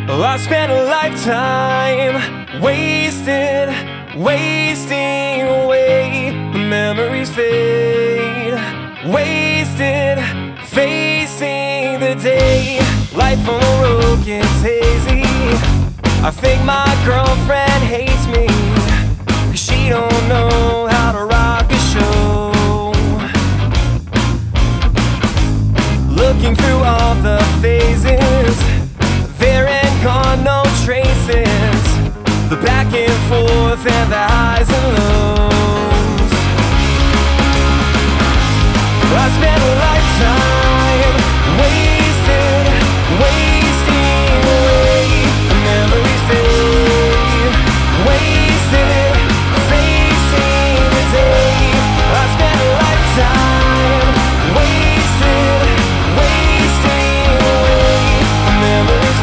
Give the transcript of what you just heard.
Oh, I spent a lifetime wasting away. Memories fade, wasted, facing the day. Life on the road gets hazy. I think my girlfriend hates me, 'cause she don't know how to rock a show. Looking through all the phases, there ain't gone no traces. The back and forth and the highs